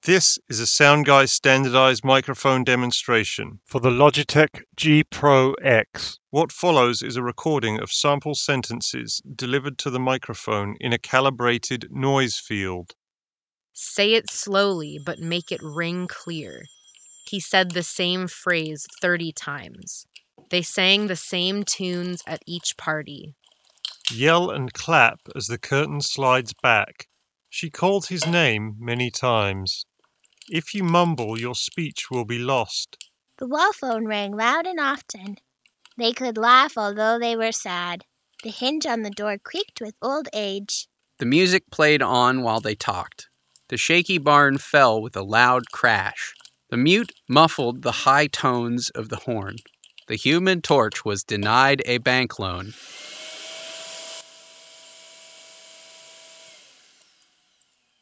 This is a SoundGuy standardized microphone demonstration for the Logitech G Pro X. What follows is a recording of sample sentences delivered to the microphone in a calibrated noise field. Say it slowly, but make it ring clear. He said the same phrase 30 times. They sang the same tunes at each party. Yell and clap as the curtain slides back. She called his name many times. If you mumble, your speech will be lost. The wall phone rang loud and often. They could laugh although they were sad. The hinge on the door creaked with old age. The music played on while they talked. The shaky barn fell with a loud crash. The mute muffled the high tones of the horn. The Human Torch was denied a bank loan.